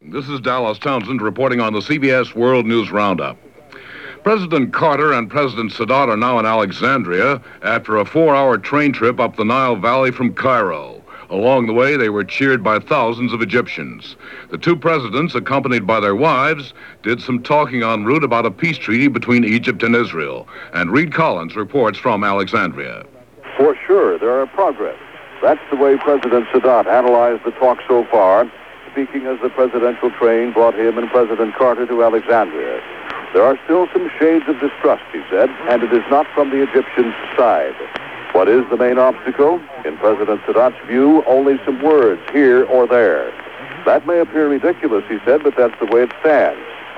This is Dallas Townsend reporting on the CBS World News Roundup. President Carter and President Sadat are now in Alexandria after a 4-hour train trip up the Nile Valley from Cairo. Along the way, they were cheered by thousands of Egyptians. The two presidents, accompanied by their wives, did some talking en route about a peace treaty between Egypt and Israel. And Reed Collins reports from Alexandria. For sure, there are progress. That's the way President Sadat analyzed the talk so far, speaking as the presidential train brought him and President Carter to Alexandria. There are still some shades of distrust, he said, and it is not from the Egyptian side. What is the main obstacle? In President Sadat's view, only some words here or there. That may appear ridiculous, he said, but that's the way it stands.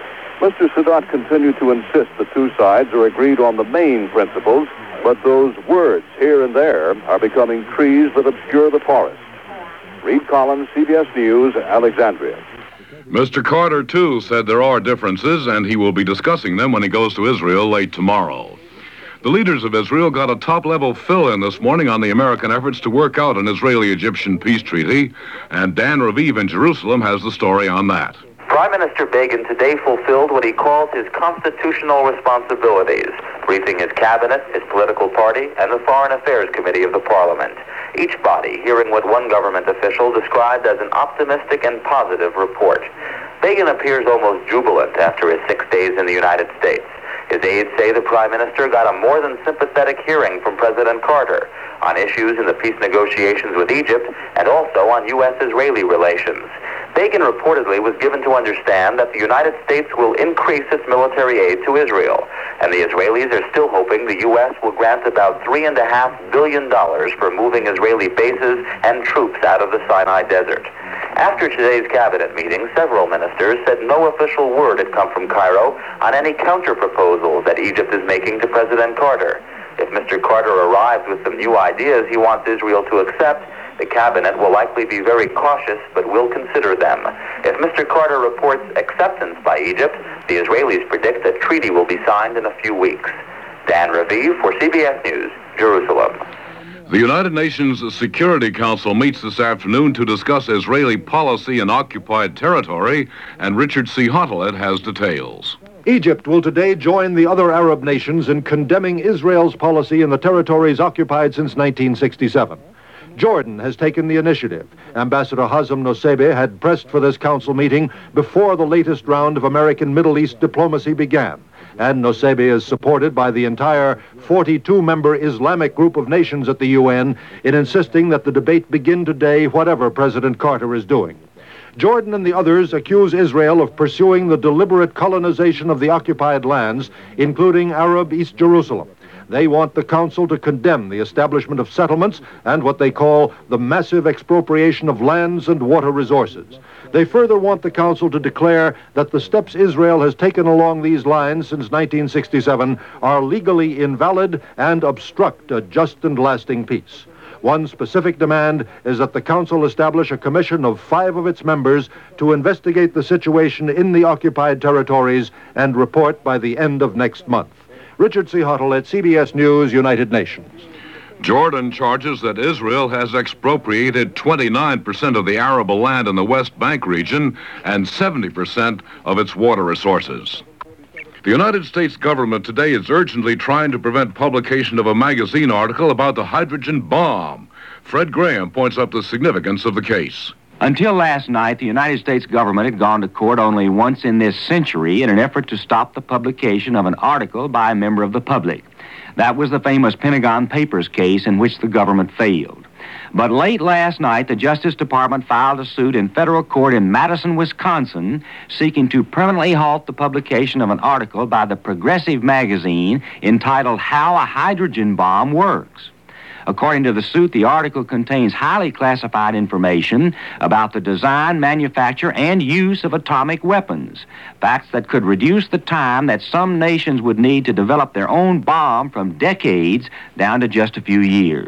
Mr. Sadat continued to insist the two sides are agreed on the main principles, but those words here and there are becoming trees that obscure the forest. Reed Collins, CBS News, Alexandria. Mr. Carter, too, said there are differences, and he will be discussing them when he goes to Israel late tomorrow. The leaders of Israel got a top-level fill-in this morning on the American efforts to work out an Israeli-Egyptian peace treaty, and Dan Raviv in Jerusalem has the story on that. Prime Minister Begin today fulfilled what he calls his constitutional responsibilities, briefing his cabinet, his political party, and the Foreign Affairs Committee of the Parliament. Each body hearing what one government official described as an optimistic and positive report. Begin appears almost jubilant after his 6 days in the United States. His aides say the Prime Minister got a more than sympathetic hearing from President Carter on issues in the peace negotiations with Egypt and also on U.S.-Israeli relations. Begin reportedly was given to understand that the United States will increase its military aid to Israel, and the Israelis are still hoping the U.S. will grant about $3.5 billion for moving Israeli bases and troops out of the Sinai Desert. After today's cabinet meeting, several ministers said no official word had come from Cairo on any counter-proposals that Egypt is making to President Carter. If Mr. Carter arrives with some new ideas he wants Israel to accept, the cabinet will likely be very cautious, but will consider them. If Mr. Carter reports acceptance by Egypt, the Israelis predict a treaty will be signed in a few weeks. Dan Raviv for CBS News, Jerusalem. The United Nations Security Council meets this afternoon to discuss Israeli policy in occupied territory, and Richard C. Hottelet has details. Egypt will today join the other Arab nations in condemning Israel's policy in the territories occupied since 1967. Jordan has taken the initiative. Ambassador Hazem Nosebe had pressed for this council meeting before the latest round of American Middle East diplomacy began. And Nosebe is supported by the entire 42-member Islamic group of nations at the UN in insisting that the debate begin today, whatever President Carter is doing. Jordan and the others accuse Israel of pursuing the deliberate colonization of the occupied lands, including Arab East Jerusalem. They want the council to condemn the establishment of settlements and what they call the massive expropriation of lands and water resources. They further want the council to declare that the steps Israel has taken along these lines since 1967 are legally invalid and obstruct a just and lasting peace. One specific demand is that the council establish a commission of 5 of its members to investigate the situation in the occupied territories and report by the end of next month. Richard C. Hottelet, CBS News, United Nations. Jordan charges that Israel has expropriated 29% of the arable land in the West Bank region and 70% of its water resources. The United States government today is urgently trying to prevent publication of a magazine article about the hydrogen bomb. Fred Graham points up the significance of the case. Until last night, the United States government had gone to court only once in this century in an effort to stop the publication of an article by a member of the public. That was the famous Pentagon Papers case in which the government failed. But late last night, the Justice Department filed a suit in federal court in Madison, Wisconsin, seeking to permanently halt the publication of an article by the Progressive magazine entitled How a Hydrogen Bomb Works. According to the suit, the article contains highly classified information about the design, manufacture, and use of atomic weapons, facts that could reduce the time that some nations would need to develop their own bomb from decades down to just a few years.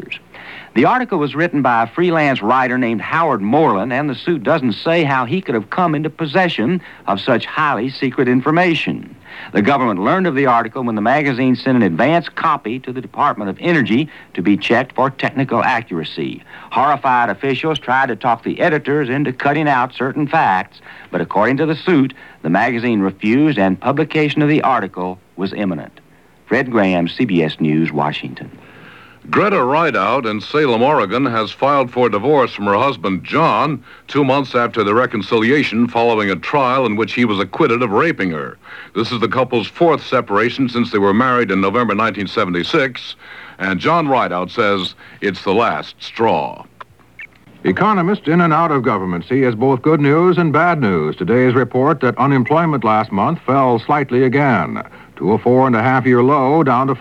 The article was written by a freelance writer named Howard Moreland, and the suit doesn't say how he could have come into possession of such highly secret information. The government learned of the article when the magazine sent an advance copy to the Department of Energy to be checked for technical accuracy. Horrified officials tried to talk the editors into cutting out certain facts, but according to the suit, the magazine refused and publication of the article was imminent. Fred Graham, CBS News, Washington. Greta Rideout in Salem, Oregon, has filed for divorce from her husband, John, 2 months after the reconciliation following a trial in which he was acquitted of raping her. This is the couple's fourth separation since they were married in November 1976, and John Rideout says it's the last straw. Economists in and out of government see as both good news and bad news today's report that unemployment last month fell slightly again to a 4.5-year low, down to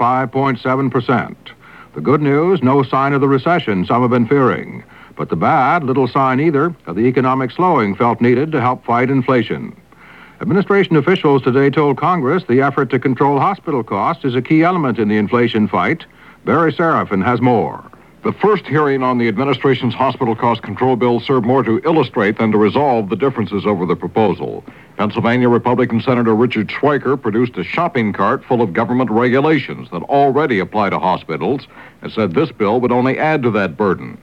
5.7%. The good news, no sign of the recession some have been fearing. But the bad, little sign either of the economic slowing felt needed to help fight inflation. Administration officials today told Congress the effort to control hospital costs is a key element in the inflation fight. Barry Serafin has more. The first hearing on the administration's hospital cost control bill served more to illustrate than to resolve the differences over the proposal. Pennsylvania Republican Senator Richard Schweiker produced a shopping cart full of government regulations that already apply to hospitals and said this bill would only add to that burden.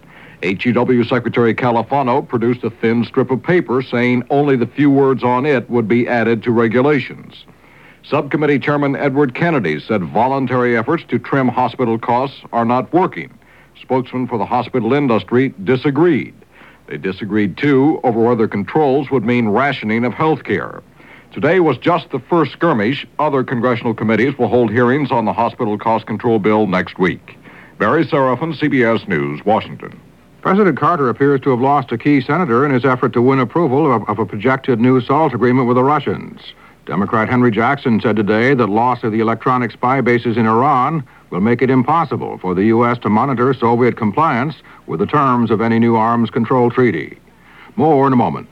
HEW Secretary Califano produced a thin strip of paper saying only the few words on it would be added to regulations. Subcommittee Chairman Edward Kennedy said voluntary efforts to trim hospital costs are not working. Spokesman for the hospital industry disagreed. They disagreed, too, over whether controls would mean rationing of health care. Today was just the first skirmish. Other congressional committees will hold hearings on the hospital cost control bill next week. Barry Serafin, CBS News, Washington. President Carter appears to have lost a key senator in his effort to win approval of a projected new SALT agreement with the Russians. Democrat Henry Jackson said today that loss of the electronic spy bases in Iran will make it impossible for the U.S. to monitor Soviet compliance with the terms of any new arms control treaty. More in a moment.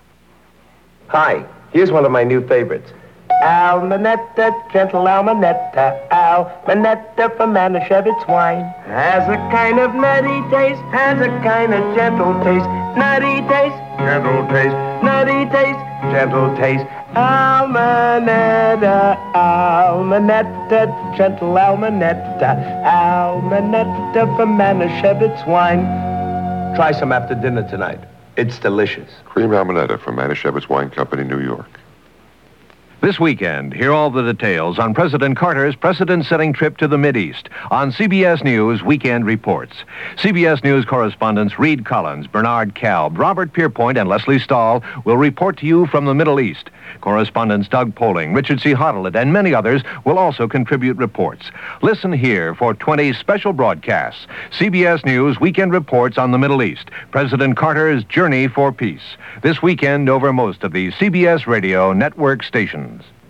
Hi, here's one of my new favorites. Almanetta, gentle Almanetta, Almanetta from Manischewitz wine. Has a kind of nutty taste, has a kind of gentle taste. Nutty taste, gentle taste, nutty taste, gentle taste. Almanetta, Almanetta, gentle Almanetta, Almanetta from Manischewitz wine. Try some after dinner tonight. It's delicious. Cream Almanetta from Manischewitz Wine Company, New York. This weekend, hear all the details on President Carter's precedent-setting trip to the Mideast on CBS News Weekend Reports. CBS News correspondents Reed Collins, Bernard Kalb, Robert Pierpoint, and Leslie Stahl will report to you from the Middle East. Correspondents Doug Poling, Richard C. Hotelet, and many others will also contribute reports. Listen here for 20 special broadcasts. CBS News Weekend Reports on the Middle East. President Carter's Journey for Peace. This weekend over most of the CBS Radio network stations.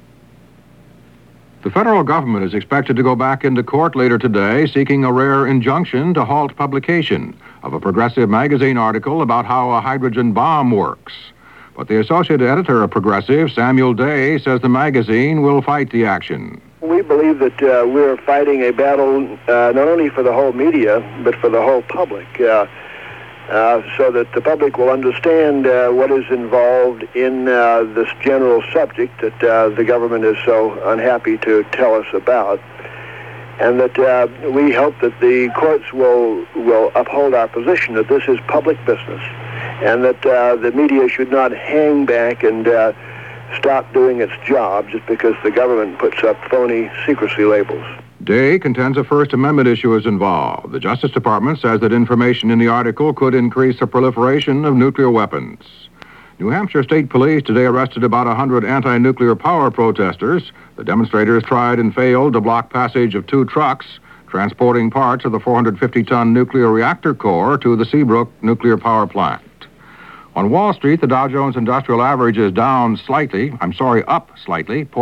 The federal government is expected to go back into court later today seeking a rare injunction to halt publication of a Progressive magazine article about how a hydrogen bomb works. But the associate editor of Progressive, Samuel Day, says the magazine will fight the action. We believe that we're fighting a battle not only for the whole media, but for the whole public, so that the public will understand what is involved in this general subject that the government is so unhappy to tell us about, and that we hope that the courts will uphold our position that this is public business, and that the media should not hang back and stop doing its job just because the government puts up phony secrecy labels. Day contends a First Amendment issue is involved. The Justice Department says that information in the article could increase the proliferation of nuclear weapons. New Hampshire State Police today arrested about 100 anti-nuclear power protesters. The demonstrators tried and failed to block passage of 2 trucks transporting parts of the 450-ton nuclear reactor core to the Seabrook nuclear power plant. On Wall Street, the Dow Jones Industrial Average is up slightly,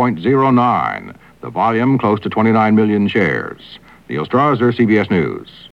0.09. The volume close to 29 million shares. Neil Strauser, CBS News.